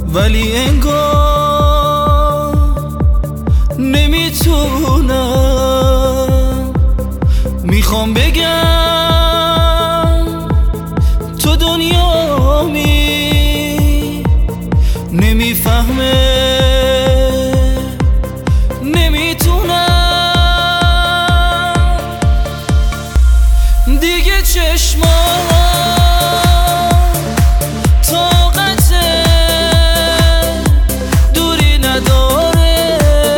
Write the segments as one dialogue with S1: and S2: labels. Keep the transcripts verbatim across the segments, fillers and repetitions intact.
S1: ولی انگار نمیتونم. میخوام بگم تو دنیامی، نمیفهمه نمیتونم دیگه. چشمام طاقت دوری نداره،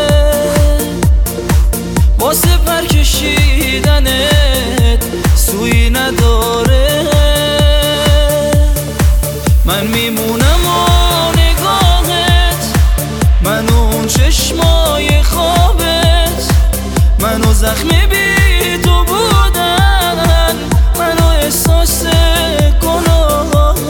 S1: واسه پر کشیدنت سوی نداره. من میمونم و نگاهت، من اون چشمای خوابت، منو زخمی بی تو بودن، منو احساس گناهت.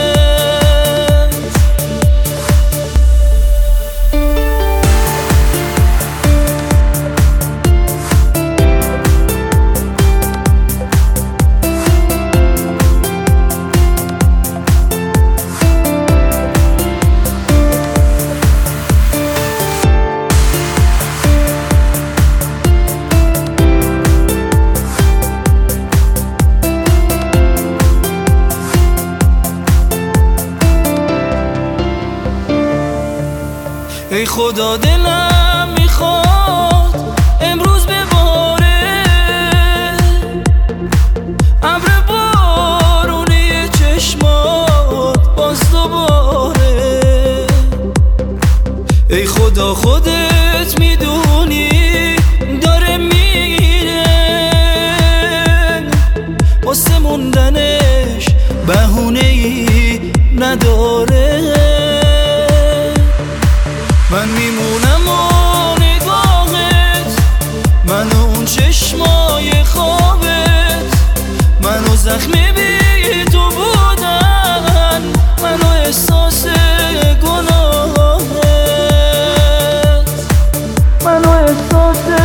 S1: ای خدا دلم میخواد امروز بباره، ابر بارونی چشمات باز دوباره. ای خدا خودت میدونی داره میره، واسه موندنش بهونه‌ای نداره. من میمونم و نگاهت، من اون چشمای خوابت، منو زخمی بی تو بودن، منو احساس گناهت، منو احساس